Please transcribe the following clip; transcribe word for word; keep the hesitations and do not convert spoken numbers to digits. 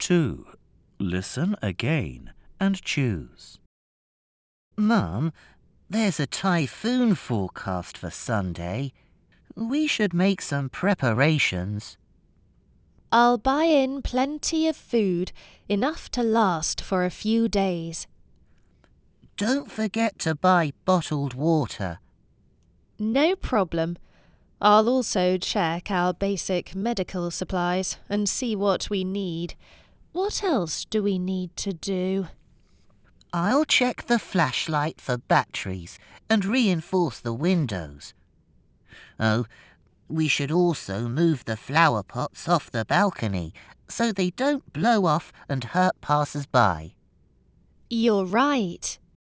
two. Listen again and choose. Mum, there's a typhoon forecast for Sunday. We should make some preparations. I'll buy in plenty of food, enough to last for a few days. Don't forget to buy bottled water. No problem. I'll also check our basic medical supplies and see what we need. What else do we need to do? I'll check the flashlight for batteries and reinforce the windows. Oh, we should also move the flower pots off the balcony so they don't blow off and hurt passers-by. You're right.